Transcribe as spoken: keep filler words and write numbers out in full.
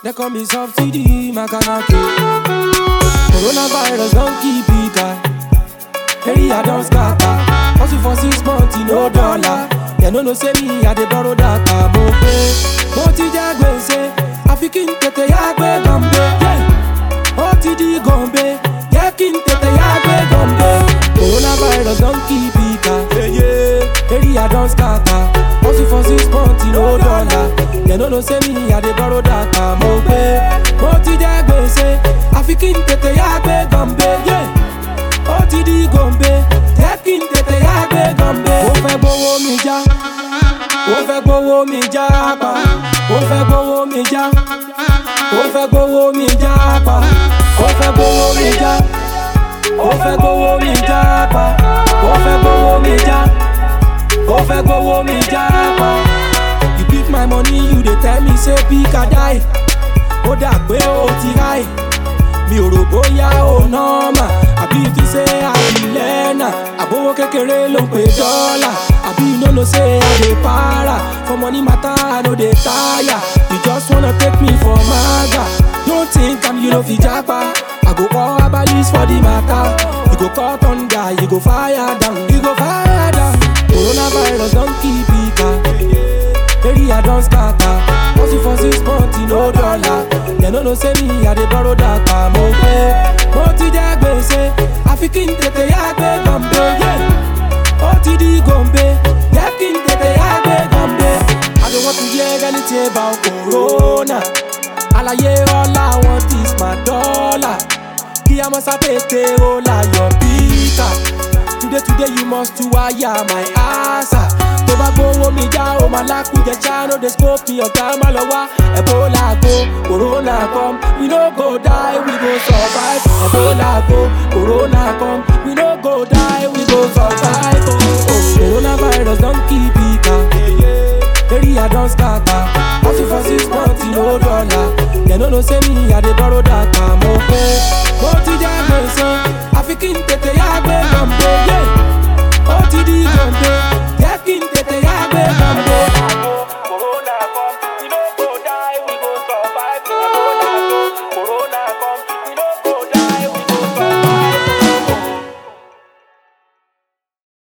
They call me subsidy, Makanaki. Coronavirus don't keep it high. Area don't scatter. Hustle for six months, no dollar. They no no say me, I dey borrow data. Mo pay, mo ti jagbe say, Afikin tete yagbe gombe. Yeah, O T D gombe, yakin tete yagbe gombe. Coronavirus don't keep it high. Yeah, yeah. Area don't scatter. Hustle for six months, no dollar. They no no say me, I dey borrow data. Mo pay, mo ti jagbe say, Afikin tete yagbe gombe. Yeah, O T D gombe, yakin tete yagbe gombe. Ó fẹ́ gbowó mi já, ó fẹ́ gbowó mi já pa, ó fẹ́ gbowó mi já, ó fẹ́ gbowó mi já pa, ó fẹ́ gbowó mi já, ó fẹ́ gbowó mi já pa, ó fẹ́ gbowó mi já, ó fẹ́ gbowó mi já pa. You beat my money, you dey tell me say pick a die. Ó dà pé ó ti ráì, mi ò rò bóyá ó nọ́ọ̀mà, àbí ti ṣe àbílẹ́nà, àbówó kékeré ló ń pè dọ́là, àbí you no know say I dey para. For money matter I no dey tire. You just wanna take me for maga. Don't think I'm you no fit japa. I go call Abalis for the matter. You go call thunder, you go fire down, you go fire down. Coronavirus don't keep it high. Area don't scatter. Hustle for six months, no dollar. They no know say me, I dey borrow data. Mo pay, mo ti jagbe say, Afikin tete yagbe gombe. Yeah, O T D gombe, yakin tete yagbe gombe. I don't want to hear anything about corona. Alaye all I want is my dollar. Kiyamasa tete rolla your pika. Today, today you must to wire my ass. Toba go mi ja o malaku je chano de scope me oga malowa. Ebola go, Corona come, we no go die, we go survive. Ebola go, Corona come, we no go die, we go survive. Oh, oh. Coronavirus don't keep it high. Area don't scatter. Hustle for six months, no dollar. They no know say me, I dey borrow data. Mo pay, mo ti jagbe say, Afikin tete yagbe gombe. Yeah, O T D gombe.